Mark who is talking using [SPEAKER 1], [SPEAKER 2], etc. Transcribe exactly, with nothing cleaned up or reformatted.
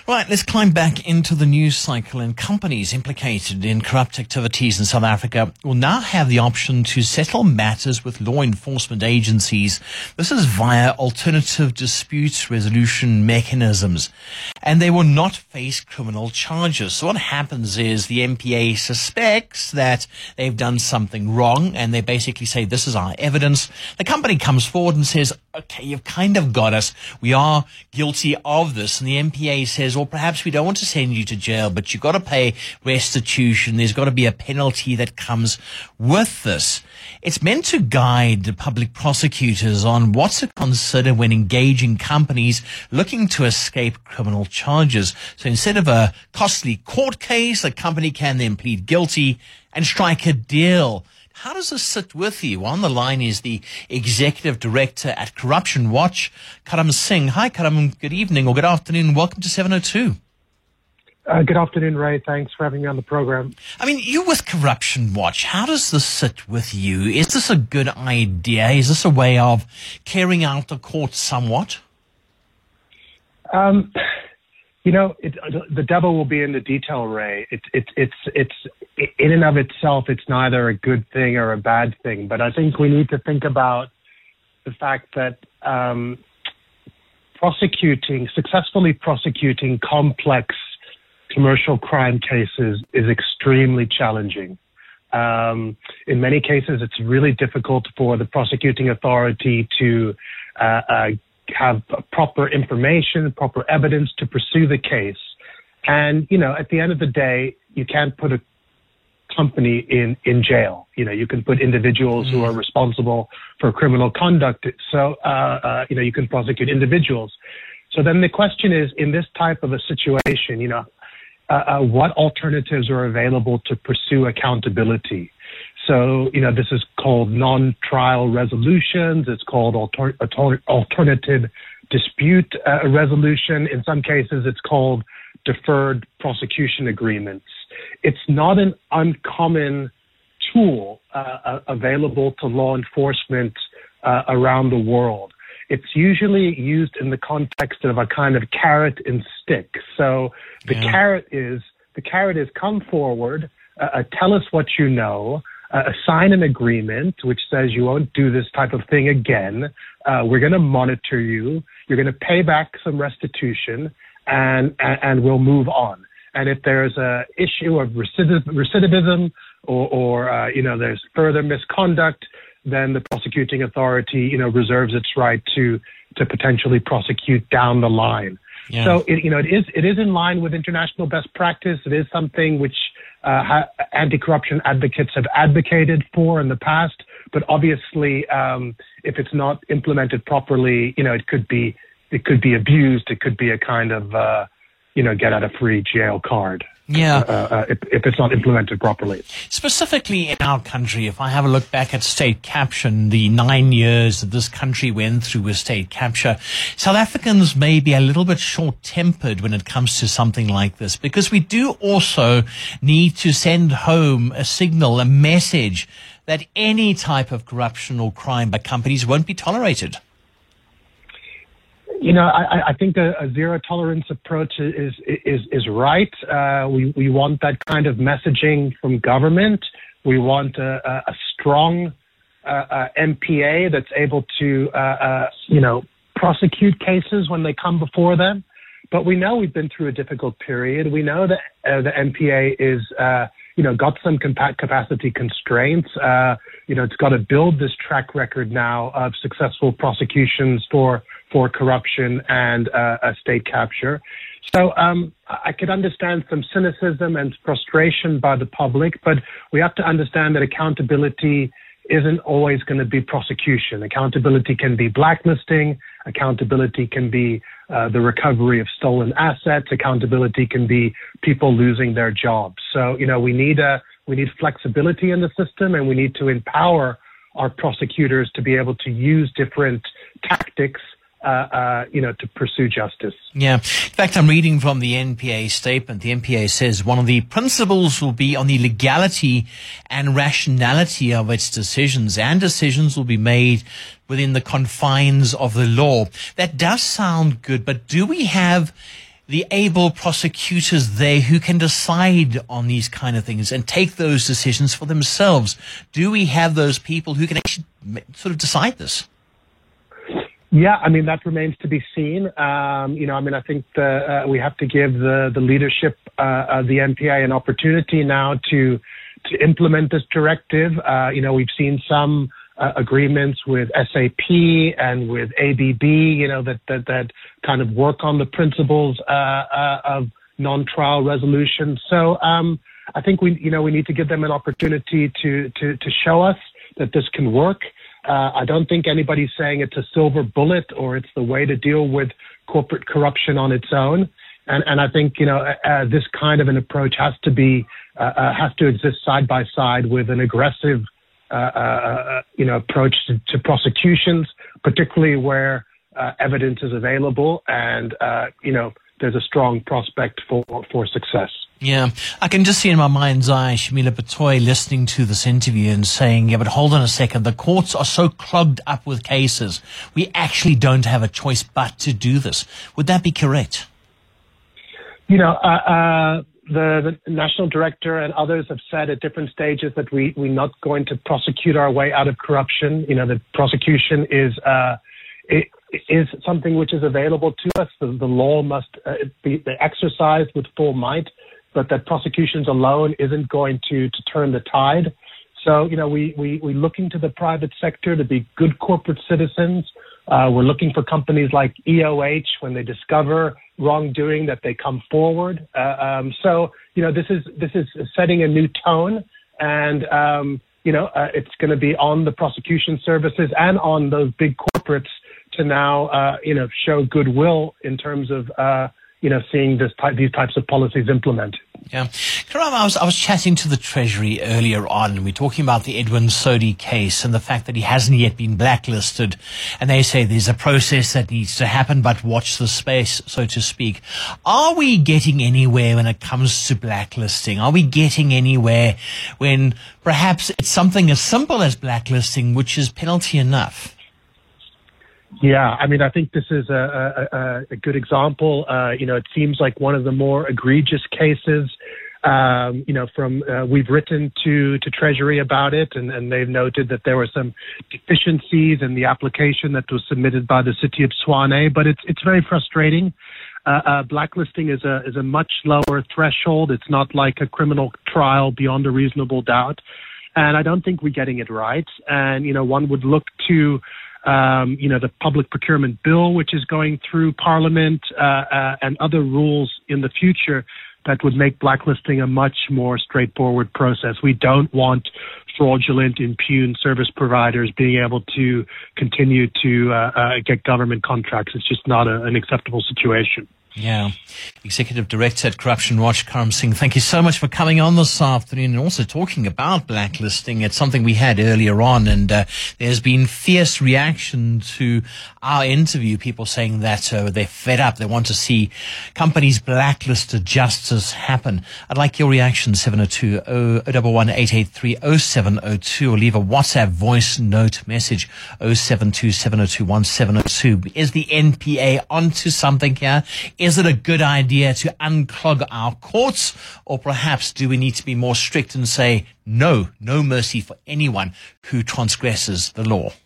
[SPEAKER 1] Right, let's climb back into the news cycle, and companies implicated in corrupt activities in South Africa will now have the option to settle matters with law enforcement agencies. This is via alternative dispute resolution mechanisms, and they will not face criminal charges. So what happens is the N P A suspects that they've done something wrong, and they basically say, this is our evidence. The company comes forward and says, okay, you've kind of got us. We are guilty of this. And the N P A says, well, perhaps we don't want to send you to jail, but you've got to pay restitution. There's got to be a penalty that comes with this. It's meant to guide the public prosecutors on what to consider when engaging companies looking to escape criminal charges. So instead of a costly court case, a company can then plead guilty and strike a deal. How does this sit with you? On the line is the Executive Director at Corruption Watch, Karam Singh. Hi, Karam. Good evening or good afternoon. Welcome to seven oh two.
[SPEAKER 2] Uh, good afternoon, Ray. Thanks for having me on the program.
[SPEAKER 1] I mean, you with Corruption Watch, how does this sit with you? Is this a good idea? Is this a way of carrying out the court somewhat?
[SPEAKER 2] Um, you know, it, the devil will be in the detail, Ray. It, it, it's, it's, in and of itself, it's neither a good thing or a bad thing. But I think we need to think about the fact that um, prosecuting, successfully prosecuting complex commercial crime cases is extremely challenging. Um, in many cases, it's really difficult for the prosecuting authority to uh, uh, have proper information, proper evidence to pursue the case. And, you know, at the end of the day, you can't put a company in, in jail. You know, you can put individuals mm. who are responsible for criminal conduct. So, uh, uh, you know, you can prosecute individuals. So then the question is, in this type of a situation, you know, uh, uh, what alternatives are available to pursue accountability? So, you know, this is called non-trial resolutions. It's called alter- alter- alternative dispute uh, resolution. In some cases, it's called deferred prosecution agreements. It's not an uncommon tool uh, available to law enforcement uh, around the world. It's usually used in the context of a kind of carrot and stick. So the yeah. carrot is the carrot is come forward, uh, tell us what you know, uh, sign an agreement which says you won't do this type of thing again. Uh, we're going to monitor you. You're going to pay back some restitution, and, and and we'll move on. And if there's a issue of recidiv- recidivism or, or uh, you know, there's further misconduct, then the prosecuting authority, you know, reserves its right to to potentially prosecute down the line. Yeah. So, it, you know, it is it is in line with international best practice. It is something which uh, ha- anti-corruption advocates have advocated for in the past. But obviously, um, if it's not implemented properly, you know, it could be it could be abused. It could be a kind of uh, you know, get out of free jail card.
[SPEAKER 1] Yeah.
[SPEAKER 2] Uh, uh, if, if it's not implemented properly.
[SPEAKER 1] Specifically in our country, if I have a look back at state capture, the nine years that this country went through with state capture, South Africans may be a little bit short-tempered when it comes to something like this, because we do also need to send home a signal, a message that any type of corruption or crime by companies won't be tolerated.
[SPEAKER 2] You know, I, I think a, a zero tolerance approach is is is right. Uh, we we want that kind of messaging from government. We want a, a, a strong uh, uh, M P A that's able to uh, uh, you know, prosecute cases when they come before them. But we know we've been through a difficult period. We know that uh, the M P A is uh, you know, got some compa- capacity constraints. Uh, you know, it's got to build this track record now of successful prosecutions for. for corruption and uh, a state capture. So um, I could understand some cynicism and frustration by the public, but we have to understand that accountability isn't always going to be prosecution. Accountability can be blacklisting. Accountability can be uh, the recovery of stolen assets. Accountability can be people losing their jobs. So, you know, we need a, we need flexibility in the system, and we need to empower our prosecutors to be able to use different tactics Uh, uh, you know, to pursue justice.
[SPEAKER 1] Yeah. In fact, I'm reading from the N P A statement. The N P A says one of the principles will be on the legality and rationality of its decisions, and decisions will be made within the confines of the law. That does sound good, but do we have the able prosecutors there who can decide on these kind of things and take those decisions for themselves? Do we have those people who can actually sort of decide this?
[SPEAKER 2] Yeah, I mean, that remains to be seen. Um, you know, I mean, I think the, uh, we have to give the, the leadership uh, of the N P A an opportunity now to to implement this directive. Uh, you know, we've seen some uh, agreements with S A P and with A B B, you know, that, that, that kind of work on the principles uh, uh, of non-trial resolution. So um, I think we, you know, we need to give them an opportunity to, to, to show us that this can work. Uh, I don't think anybody's saying it's a silver bullet or it's the way to deal with corporate corruption on its own. And, and I think, you know, uh, this kind of an approach has to be, uh, uh, has to exist side by side with an aggressive, uh, uh, you know, approach to, to prosecutions, particularly where uh, evidence is available and, uh, you know, there's a strong prospect for, for success.
[SPEAKER 1] Yeah, I can just see in my mind's eye Shamila Batoy listening to this interview and saying, yeah, but hold on a second, the courts are so clogged up with cases, we actually don't have a choice but to do this. Would that be correct?
[SPEAKER 2] You know, uh, uh, the, the national director and others have said at different stages that we, we're not going to prosecute our way out of corruption. You know, the prosecution is, uh, it, is something which is available to us. The, the law must uh, be exercised with full might, but that prosecutions alone isn't going to, to turn the tide. So, you know, we, we, we're looking to the private sector to be good corporate citizens. Uh, we're looking for companies like E O H when they discover wrongdoing that they come forward. Uh, um, so, you know, this is, this is setting a new tone and, um, you know, uh, it's going to be on the prosecution services and on those big corporates to now, uh, you know, show goodwill in terms of, uh, you know, seeing this type, these types of policies implemented.
[SPEAKER 1] Yeah. Karam, I was, I was chatting to the Treasury earlier on, and we're talking about the Edwin Sodi case and the fact that he hasn't yet been blacklisted. And they say there's a process that needs to happen, but watch the space, so to speak. Are we getting anywhere when it comes to blacklisting? Are we getting anywhere when perhaps it's something as simple as blacklisting, which is penalty enough?
[SPEAKER 2] Yeah, I mean, I think this is a, a, a good example. Uh, you know, it seems like one of the more egregious cases. Um, you know, from uh, we've written to to Treasury about it, and, and they've noted that there were some deficiencies in the application that was submitted by the city of Tshwane. But it's it's very frustrating. Uh, uh, blacklisting is a is a much lower threshold. It's not like a criminal trial beyond a reasonable doubt, and I don't think we're getting it right. And you know, one would look to. Um, you know, the public procurement bill, which is going through Parliament, uh, uh, and other rules in the future that would make blacklisting a much more straightforward process. We don't want fraudulent, impugned service providers being able to continue to uh, uh, get government contracts. It's just not a, an acceptable situation.
[SPEAKER 1] Yeah. Executive Director at Corruption Watch, Karam Singh, thank you so much for coming on this afternoon and also talking about blacklisting. It's something we had earlier on, and uh, there's been fierce reaction to our interview, people saying that uh, they're fed up. They want to see companies blacklisted, justice happen. I'd like your reaction, seven oh two, oh one one, eight eight three, oh seven oh two, or leave a WhatsApp voice note message, oh seven two, seven oh two, one seven oh two. Is the N P A onto something here? Is it a good idea to unclog our courts, or perhaps do we need to be more strict and say no, no mercy for anyone who transgresses the law?